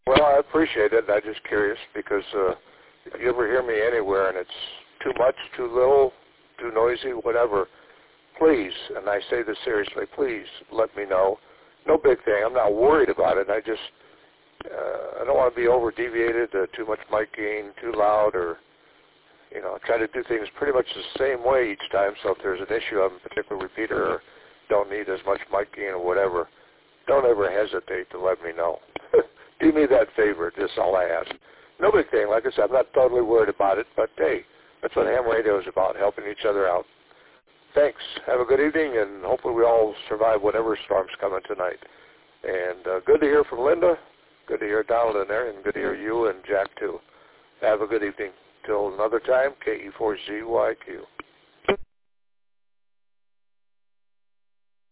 Well, I appreciate it. I'm just curious because if you ever hear me anywhere and it's too much, too little, too noisy, whatever, please, and I say this seriously, please let me know. No big thing. I'm not worried about it. I just, I don't want to be over-deviated, too much mic gain, too loud, or, you know, try to do things pretty much the same way each time. So if there's an issue on a particular repeater or don't need as much mic gain or whatever, don't ever hesitate to let me know. Do me that favor. That's all I ask. No big thing. Like I said, I'm not totally worried about it, but hey, that's what ham radio is about, helping each other out. Thanks. Have a good evening, and hopefully we all survive whatever storm's coming tonight. And good to hear from Linda. Good to hear Donald in there, and good to hear you and Jack, too. Have a good evening. Till another time, KE4ZYQ.